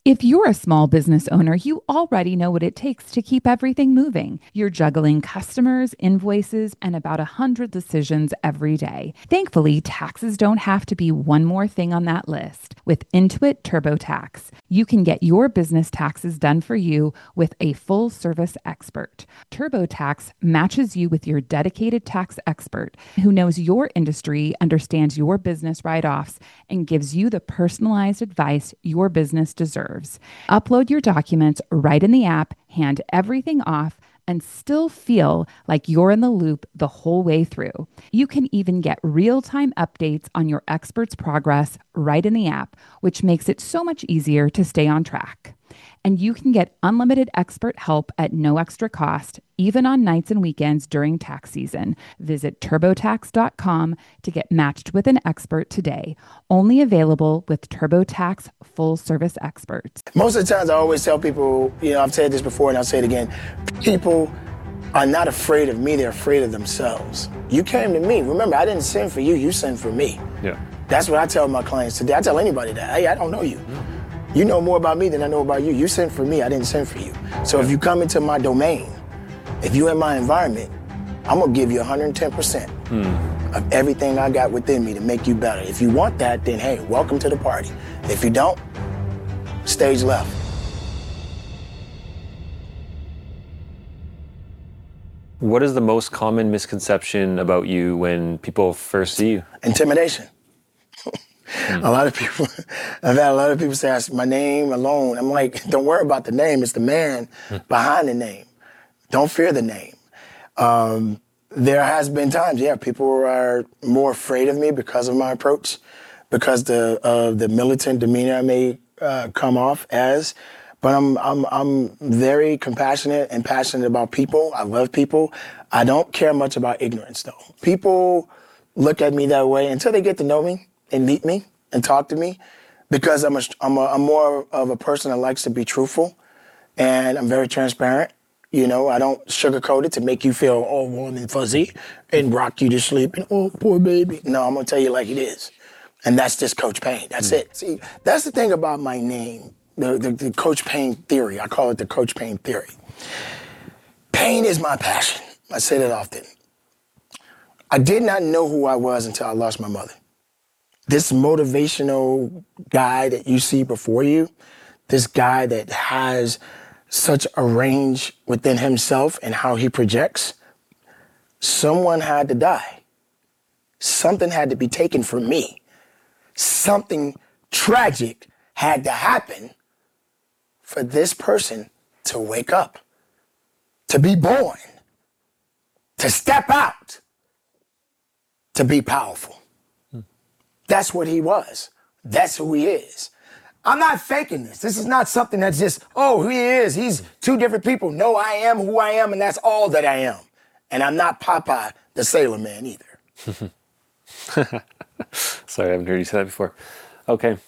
If you're a small business owner, you already know what it takes to keep everything moving. You're juggling customers, invoices, and about 100 decisions every day. Thankfully, taxes don't have to be one more thing on that list. With Intuit TurboTax, you can get your business taxes done for you with a full service expert. TurboTax matches you with your dedicated tax expert who knows your industry, understands your business write offs, and gives you the personalized advice your business deserves. Upload your documents right in the app, hand everything off, and still feel like you're in the loop the whole way through. You can even get real-time updates on your expert's progress right in the app, which makes it so much easier to stay on track. And you can get unlimited expert help at no extra cost, even on nights and weekends during tax season. Visit TurboTax.com to get matched with an expert today. Only available with TurboTax full service experts. Most of the times I always tell people, I've said this before and I'll say it again, people are not afraid of me, they're afraid of themselves. You came to me. Remember, I didn't send for you, you sent for me. Yeah. That's what I tell my clients today. I tell anybody that, hey, I don't know you. You know more about me than I know about you. You sent for me, I didn't send for you. So if you come into my domain, if you're in my environment, I'm gonna give you 110% of everything I got within me to make you better. If you want that, then hey, welcome to the party. If you don't, stage left. What is the most common misconception about you when people first see you? Intimidation. A lot of people, I've had a lot of people say my name alone. I'm like, don't worry about the name. It's the man behind the name. Don't fear the name. There has been times, people are more afraid of me because of my approach, because of the militant demeanor I may come off as. But I'm very compassionate and passionate about people. I love people. I don't care much about ignorance, though. People look at me that way until they get to know me and meet me and talk to me, because I'm more of a person that likes to be truthful, and I'm very transparent. I don't sugarcoat it to make you feel all warm and fuzzy and rock you to sleep and oh, poor baby. No, I'm gonna tell you like it is. And that's just Coach Payne. That's it. See, that's the thing about my name, the Coach Payne theory. I call it the Coach Payne theory. Pain is my passion. I say that often. I did not know who I was until I lost my mother. This motivational guy that you see before you, this guy that has such a range within himself and how he projects, someone had to die. Something had to be taken from me. Something tragic had to happen for this person to wake up, to be born, to step out, to be powerful. That's what he was. That's who he is. I'm not faking this. This is not something that's just, oh, he is. He's two different people. No, I am who I am, and that's all that I am. And I'm not Popeye the Sailor Man either. Sorry, I haven't heard you say that before. Okay.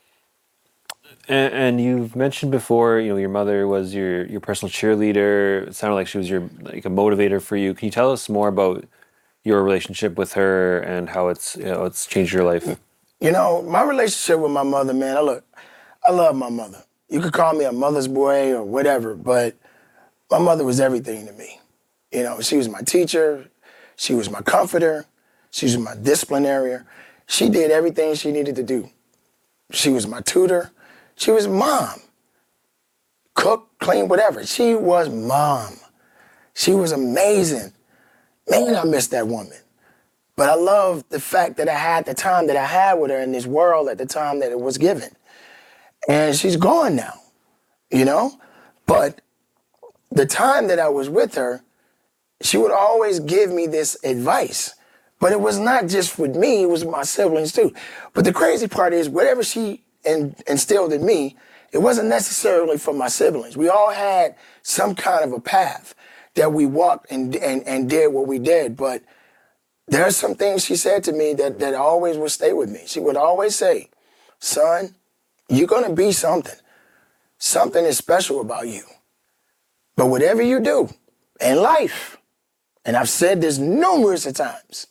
And you've mentioned before, your mother was your personal cheerleader. It sounded like she was a motivator for you. Can you tell us more about your relationship with her and how it's changed your life? My relationship with my mother, man, I love my mother. You could call me a mother's boy or whatever, but my mother was everything to me. She was my teacher. She was my comforter. She was my disciplinarian. She did everything she needed to do. She was my tutor. She was mom. Cook, clean, whatever. She was mom. She was amazing. Man, I miss that woman. But I love the fact that I had the time that I had with her in this world at the time that it was given. And she's gone now, But the time that I was with her, she would always give me this advice. But it was not just with me, it was my siblings too. But the crazy part is, whatever she instilled in me, it wasn't necessarily for my siblings. We all had some kind of a path that we walked and did what we did. But there are some things she said to me that always would stay with me. She would always say, son, you're going to be something. Something is special about you. But whatever you do in life, and I've said this numerous of times,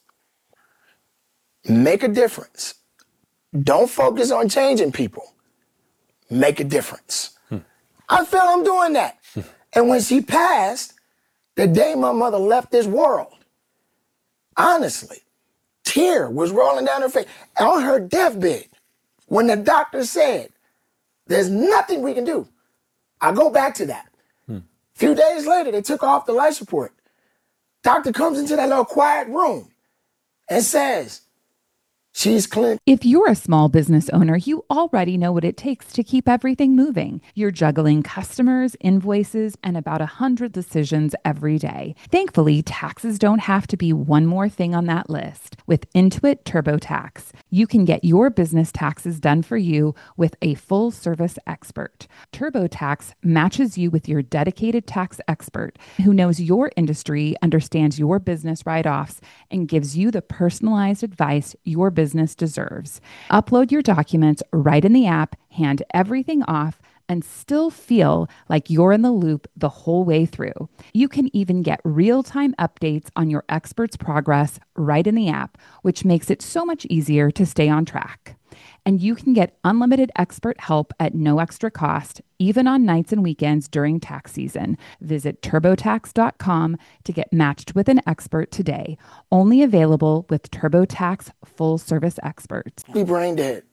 make a difference. Don't focus on changing people. make a difference. I feel I'm doing that. And when she passed, the day my mother left this world, honestly, tear was rolling down her face. On her deathbed, when the doctor said, there's nothing we can do, I go back to that. A few days later, they took her off the life support. Doctor comes into that little quiet room and says, she's clean. If you're a small business owner, you already know what it takes to keep everything moving. You're juggling customers, invoices, and about 100 decisions every day. Thankfully, taxes don't have to be one more thing on that list. With Intuit TurboTax, you can get your business taxes done for you with a full-service expert. TurboTax matches you with your dedicated tax expert who knows your industry, understands your business write-offs, and gives you the personalized advice your business deserves. Upload your documents right in the app, hand everything off, and still feel like you're in the loop the whole way through. You can even get real-time updates on your expert's progress right in the app, which makes it so much easier to stay on track. And you can get unlimited expert help at no extra cost, even on nights and weekends during tax season. Visit TurboTax.com to get matched with an expert today. Only available with TurboTax full-service experts. Be brain dead.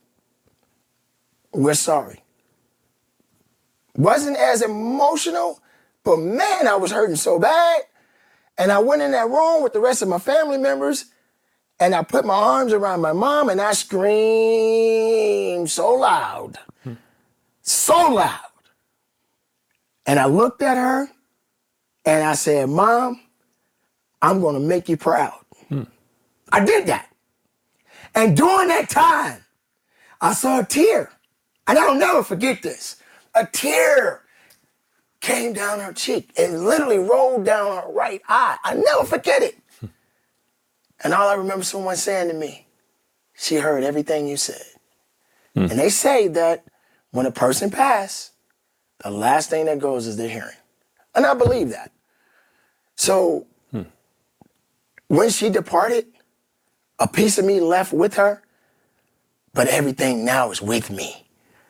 We're sorry. Wasn't as emotional, but man, I was hurting so bad. And I went in that room with the rest of my family members, and I put my arms around my mom, and I screamed so loud. So loud. And I looked at her, and I said, Mom, I'm going to make you proud. I did that. And during that time, I saw a tear. And I'll never forget this. A tear came down her cheek and literally rolled down her right eye. I never forget it. And all I remember someone saying to me, she heard everything you said. And they say that when a person passes, the last thing that goes is their hearing. And I believe that. So when she departed, a piece of me left with her, but everything now is with me.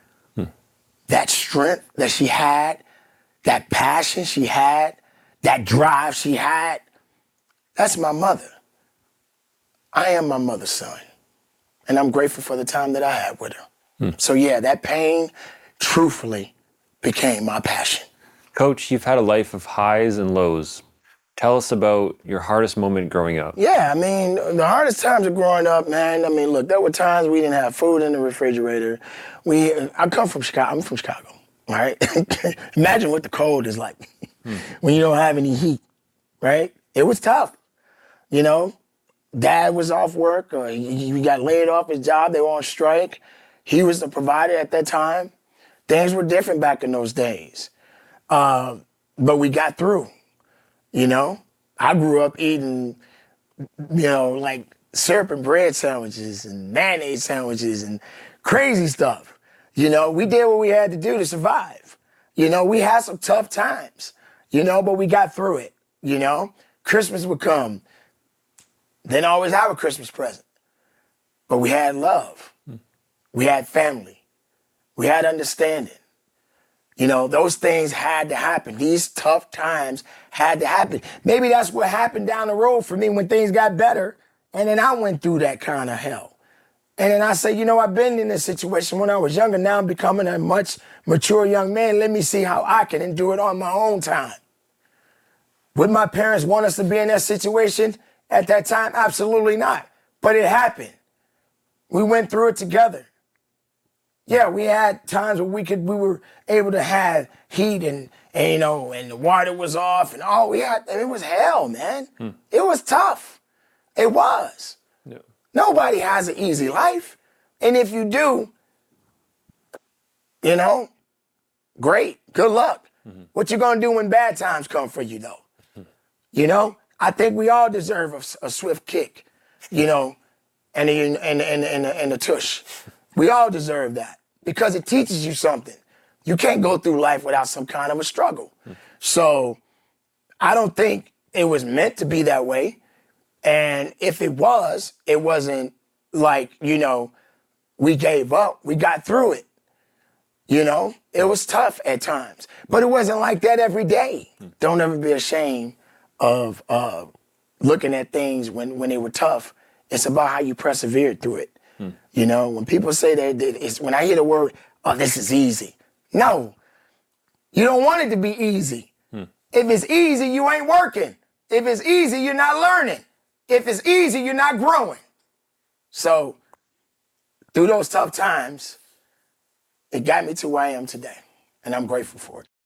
That strength that she had, that passion she had, that drive she had, that's my mother. I am my mother's son. And I'm grateful for the time that I had with her. So yeah, that pain, truthfully, became my passion. Coach, you've had a life of highs and lows. Tell us about your hardest moment growing up. Yeah, I mean, the hardest times of growing up, man, I mean, look, there were times we didn't have food in the refrigerator. I come from Chicago. I'm from Chicago, right? Imagine what the cold is like when you don't have any heat, right? It was tough, you know? Dad was off work, or he got laid off his job. They were on strike. He was the provider at that time. Things were different back in those days. But we got through. You know, I grew up eating, you know, like syrup and bread sandwiches and mayonnaise sandwiches and crazy stuff. You know, we did what we had to do to survive. You know, we had some tough times, you know, but we got through it. You know, Christmas would come. Didn't always have a Christmas present, but we had love. We had family. We had understanding. You know, those things had to happen. These tough times had to happen. Maybe that's what happened down the road for me when things got better. And then I went through that kind of hell. And then I say, you know, I've been in this situation when I was younger. Now I'm becoming a much mature young man. Let me see how I can endure it on my own time. Would my parents want us to be in that situation at that time? Absolutely not. But it happened. We went through it together. Yeah, we had times where we were able to have heat and you know, and the water was off and all we had, it was hell, man. It was tough. It was. Yeah. Nobody has an easy life. And if you do, you know, great, good luck. What you gonna do when bad times come for you though? You know, I think we all deserve a swift kick, you know, and a tush. We all deserve that. Because it teaches you something. You can't go through life without some kind of a struggle. So I don't think it was meant to be that way. And if it was, it wasn't like, you know, we gave up. We got through it. You know, it was tough at times, but it wasn't like that every day. Don't ever be ashamed of looking at things when they were tough. It's about how you persevered through it. You know, when people say that it's, when I hear the word, oh, this is easy. No, you don't want it to be easy. If it's easy, you ain't working. If it's easy, you're not learning. If it's easy, you're not growing. So through those tough times, it got me to where I am today, and I'm grateful for it.